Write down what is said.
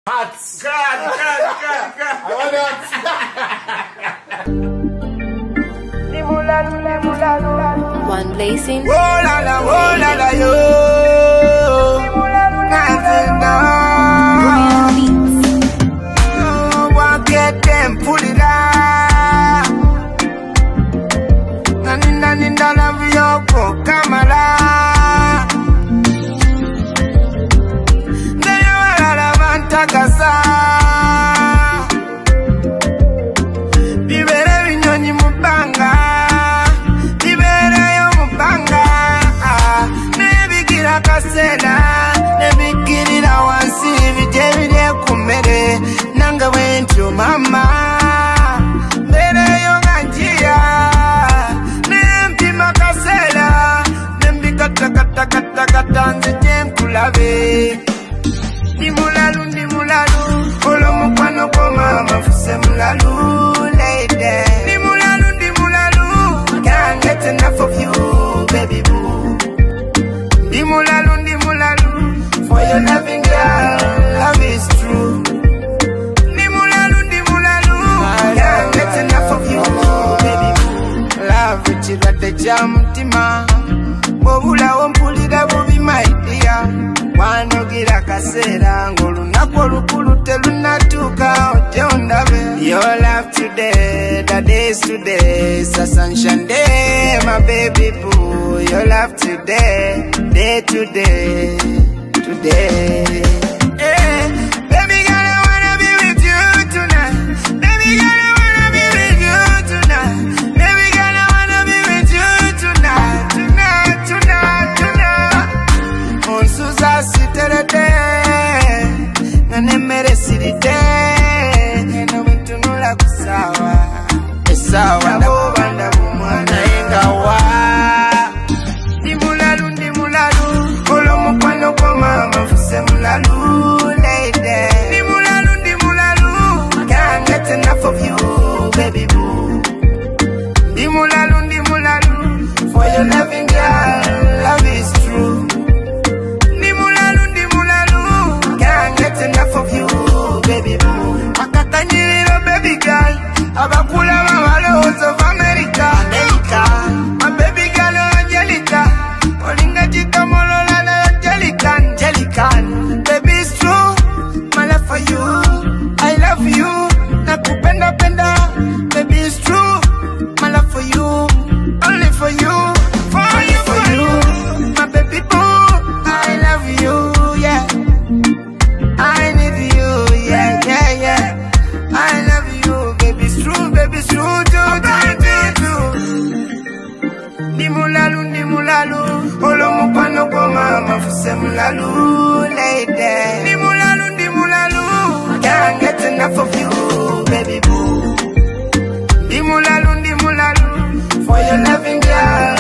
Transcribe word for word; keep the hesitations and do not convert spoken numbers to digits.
Hats. God, God, God, God. I want that. One blazing. Oh la la, oh la la, yo. Nothing no. One get them, pull it out. Nani nani ndala viyoko kamala. Ndeyo wala la mantakasa. Bibere vinyonyi mubanga. Kasena nebikirira wansi bijebire kumere nanga wentyo mama mbere yo nganjia nempima kasela nembikata kata kata kata nzije nkulabe ndimulalu ndimulalu olomukwano ko mama fuse mulalu lady ndimulalu ndimulalu can't get enough of you baby boo. Dimulalu, dimulalu, for your loving girl, love is true. Dimulalu, dimulalu, can't get enough of you, baby. Love it, you got the jam, tima. Bobula wompulida bobi my dear. Wano gira kasera, ngolu nako lukulu telunatuka oje ondabe. Your love today, the days today, sa sunshine day, my baby boo. Your love today, day to day, today. Hey, baby girl, I wanna be with you tonight. Baby girl, I wanna be with you tonight. Baby girl, I wanna be with you tonight, tonight, tonight, tonight. Onsuza siterete, nanemere sirite, eno bintunula kusawa, esawa ndaboba ndabumwana engawa. Dimulalu, lady. Dimulalu, dimulalu, can't get enough of you, baby boo. Dimulalu, dimulalu, for your loving girl, love is true. Dimulalu, dimulalu, can't get enough of you, baby boo. Makakanyiriro, baby girl, abakula mamalos of America, America. My baby girl, Angelica, olinga jika molola na Angelica, Angelica. Baby, it's true, my love for you, I love you, nakupenda penda. Baby, it's true, my love for you, only for you, for you, for you, my baby boo, I love you, yeah, I need you, yeah, yeah, yeah, I love you, baby, it's true, baby, it's true, do, do, do, do. Dimulalu, dimulalu, olomukwano ko mama fuse mulalu, lady. Dimulalu, dimulalu, can't get enough of you, baby boo. Dimulalu, dimulalu, for your loving girl.